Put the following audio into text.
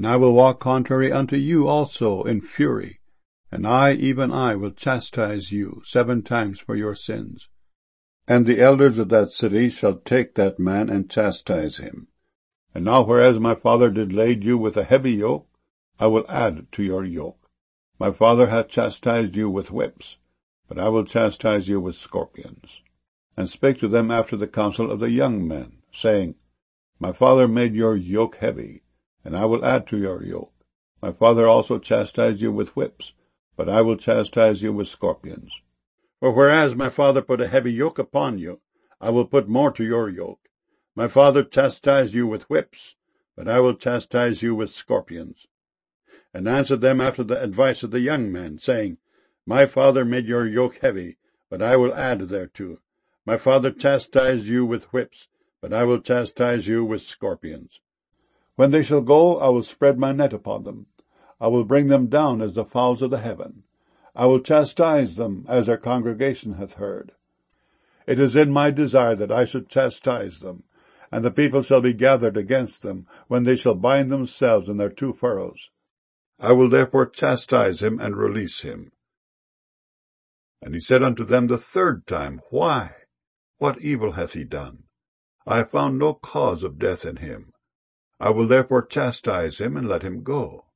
And I will walk contrary unto you also in fury, and I, even I, will chastise you 7 times for your sins. And the elders of that city shall take that man and chastise him. And now whereas my father did lade you with a heavy yoke, I will add to your yoke. My father hath chastised you with whips, but I will chastise you with scorpions. And spake to them after the counsel of the young men, saying, My father made your yoke heavy, and I will add to your yoke. My father also chastised you with whips, but I will chastise you with scorpions. For whereas my father put a heavy yoke upon you, I will put more to your yoke. My father chastised you with whips, but I will chastise you with scorpions. And answered them after the advice of the young men, saying, My father made your yoke heavy, but I will add thereto. My father chastised you with whips, but I will chastise you with scorpions. When they shall go, I will spread my net upon them. I will bring them down as the fowls of the heaven. I will chastise them as their congregation hath heard. It is in my desire that I should chastise them, and the people shall be gathered against them, when they shall bind themselves in their 2 furrows. I will therefore chastise him and release him. And he said unto them the 3rd time, Why? What evil hath he done? I have found no cause of death in him. I will therefore chastise him and let him go.